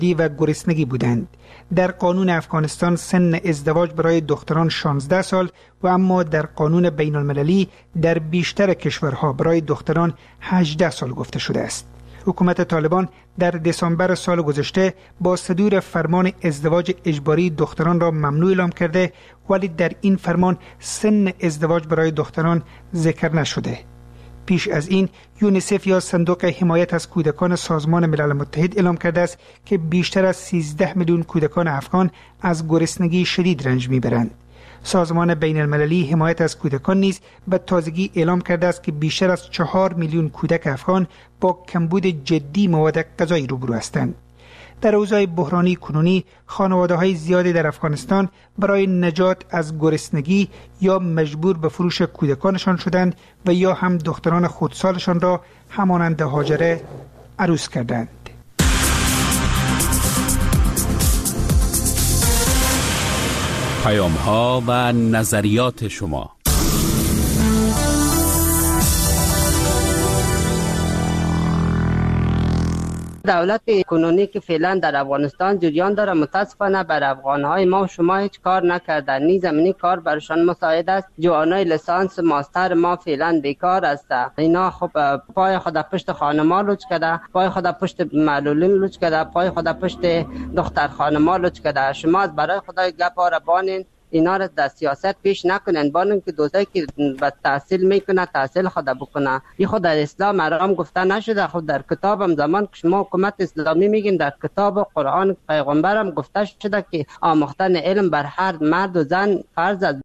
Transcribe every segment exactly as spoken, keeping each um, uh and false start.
و گرسنگی بودند. در قانون افغانستان سن ازدواج برای دختران شانزده سال و اما در قانون بین المللی در بیشتر کشورها برای دختران هجده سال گفته شده است. حکومت طالبان در دسامبر سال گذشته با صدور فرمان ازدواج اجباری دختران را ممنوع اعلام کرده، ولی در این فرمان سن ازدواج برای دختران ذکر نشده. پیش از این یونیسف یا صندوق حمایت از کودکان سازمان ملل متحد اعلام کرده است که بیشتر از سیزده میلیون کودکان افغان از گرسنگی شدید رنج میبرند. سازمان بین المللی حمایت از کودکان نیز به تازگی اعلام کرده است که بیشتر از چهار میلیون کودک افغان با کمبود جدی مواد غذایی روبرو هستند. در اوضاع بحرانی کنونی خانواده‌های زیادی در افغانستان برای نجات از گرسنگی یا مجبور به فروش کودکانشان شدند و یا هم دختران خودسالشان را همانند هاجره عروس کردند. پیام‌ها و نظریات شما. دولت کنونی که فعلا در افغانستان جریان داره متاسفانه بر افغانهای ما و شما هیچ کار نکردن. نی زمینی کار برشان مساعد است. جوانای لیسانس ماستر ما فعلا بیکار است. اینا خب پای خود پشت خانما لوچ کرده، پای خود پشت معلولین لوچ کرده، پای خود پشت دختر خانما لوچ کرده. شما برای خدای گپا را بانین، اینا را در سیاست پیش نکنن. بانن که دوستایی که به تحصیل میکنه تحصیل خود بکنه. این خود در اسلام حرام گفته نشده. خود در کتابم زمان که شما حکومت اسلامی میگین در کتاب قرآن پیغمبرم گفته شده که آموختن علم بر هر مرد و زن فرض است.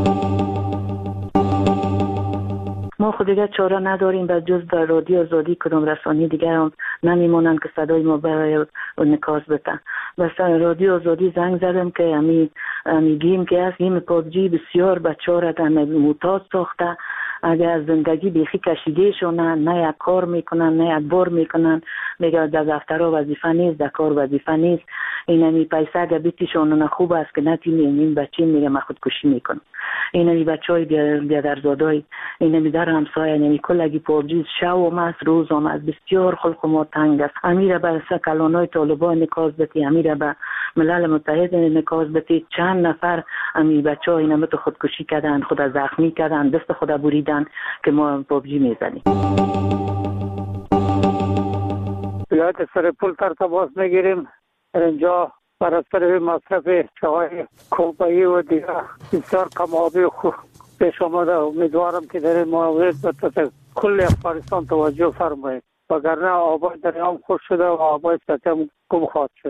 ما خود دیگه چاره نداریم به جز به رادیو آزادی کدام رسانه دیگر هم نمیمونن که صدای ما برای نکاس بتن. بس رادیو آزادی زنگ زدم که امی میگیم که از این پابجی بسیار بچه ها را در معتاد ساخته. اگر از زندگی بیخی کشیده شونن، نه یک کار میکنن نه یک بار میکنن، میگه در دفترها وظیفه نیست، در کار وظیفه نیست. این همی پیسه اگر بیتیشون خوب است که نتیمی این بچه میگه من خودکشی میکنم. این همی بچه های بیادرزادای این همی در همسایه این همی کلگی پابجی شو هم است روز هم است. بسیار خلق ما تنگ است. امیره به کلانای طالبان نکاز بتی، امیره به ملل متحد نکاز بتی. چند نفر امی بچه ها این همی خودکشی کردن، خود زخمی کردن، دست خود بریدن که ما پابجی میزنیم. ولایت سرپل تر تماس میگیریم. اینجا بر اثر مصرف چای کوبایی و دیگر بسیار کم‌آبی خوب پیش آمده. امیدوارم که در این مورد به کل افغانستان توجه فرمایید، وگرنه آبای دریام خوش شده و آبای سطح هم گم خواهد شد.